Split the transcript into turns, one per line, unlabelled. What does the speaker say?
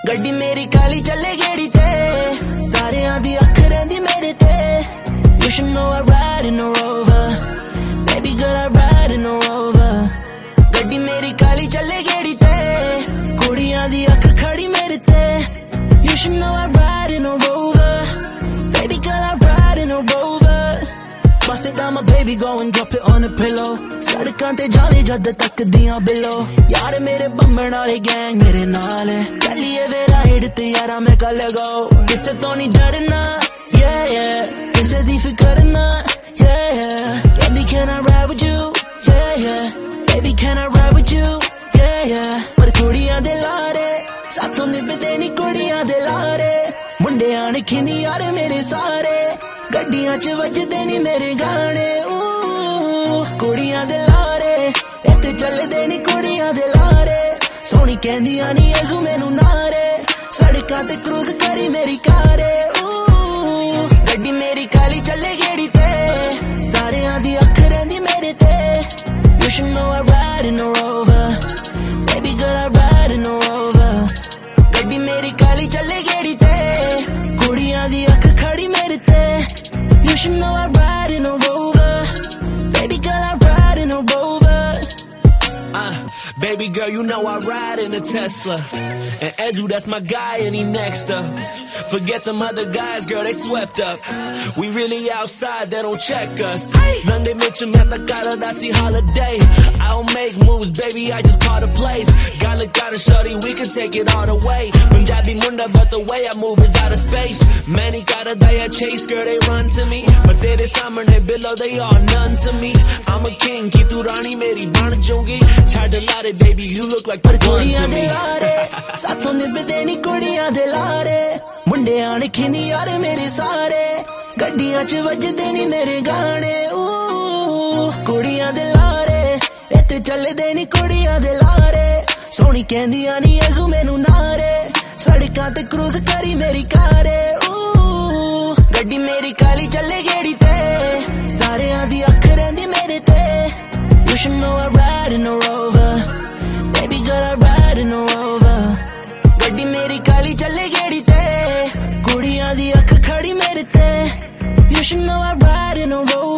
गड्डी मेरी काली चले गेड़ी ते सारियां दी अख रहिंदी मेरे ते You should know I ride in a Rover Baby girl I ride in a Rover गड्डी मेरी काली चले गेड़ी ते कुड़ियां दी अख खड़ी मेरे ते You should know I ride in a Rover Baby girl I ride in a Rover Bust it down my baby go and drop it on a pillow सड़कां ते जावे जद तक दियां बिलो यार मेरे बम्बन वाले गैंग मेरे नाल है चलिए वे राइड ते यारा मैं कल गो किसे तो नहीं डरना yeah yeah किसे दी फिकर ना yeah yeah Baby can I ride with you yeah yeah Baby can I ride with you yeah yeah पर कुड़ियां दे लारे साथों निभदे नी कुड़ियां दे लारे मुंडे आने खिनी यार मेरे सारे गड्डियां च वजदे नी मेरे गाने कुड़ियां दे लारे इत्थे चलदे नी कुड़ियां दे लारे सोहनी कहंदियां नी ऐसू मैनू नारे सड़कां ते क्रूज करी मेरी कारे गड्डी मेरी काली चले गेड़ी ते सारियां दी अख रहिंदी मेरे ते You should know I ride in a Rover Baby girl I ride in a Rover गड्डी मेरी काली चले गेड़ी ते कुड़ियां दी अख खड़ी मेरे ते You should know I ride in a Rover Baby girl I ride in a Rover
Baby girl, you know I ride in a Tesla And Ezu, that's my guy and he next up Forget them other guys, girl, they swept up We really outside, they don't check us London Mitchum at the cara, that's the holiday I don't make moves, baby, I just call the place Got a shorty, we can take it all the way Punjabi munda, but the way I move is out of space Many cara daya chase, girl, they run to me But tere samne below, they all none to me I'm a king, ki tu rani meri ban jungi Chhad lare baby, you look like the one to me
साथों निभदे नी कुड़ियां दे लारे मुंडे आने खिनी यार मेरे सारे गड्डियां च वजदे नी मेरे गाने कुड़ियां दे लारे इत्थे चलदे नी कुड़ियां दे लारे सोहनी कहंदियां नी ऐसू मैनू नारे सड़कां ते क्रूज करी मेरी कारे गड्डी मेरी काली चले गेड़ी ते सारियां दी अख रहिंदी मेरे ते You should know I ride in a Rover Baby girl I ride in a Rover गड्डी मेरी काली चले गेड़ी ते कुड़ियां दी अख खड़ी मेरे ते You should know I ride in a Rover